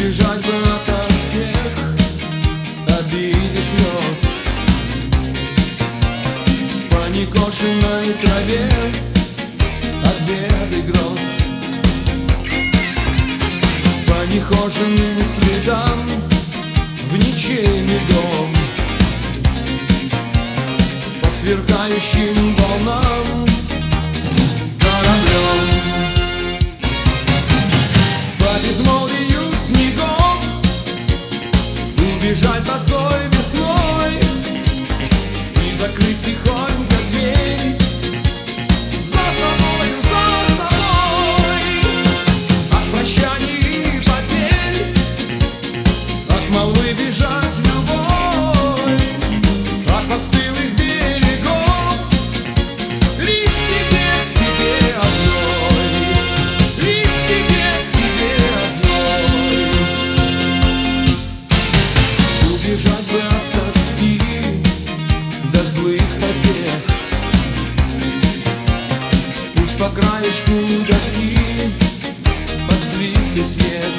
Убежать бы ото всех обид и слез, по некошенной траве от бед и гроз, по нехоженным следам в ничейный дом, по сверкающим волнам кораблем, по безмолвию снегов убежать босой весной и закрыть тихонько дверь за собой, от прощаний и потерь, от молвы бежать любовь, от постылых берегов лишь к тебе одной, лишь к тебе одной. Убежать бы от тоски до злых потех, пусть по краешку доски под свист и смех,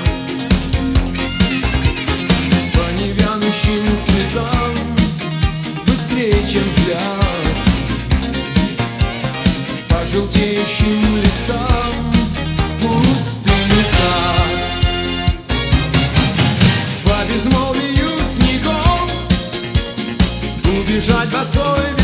по невянущим цветам быстрее, чем взгляд, по желтеющим листам в пустынный сад, по безмолвию снегов убежать босой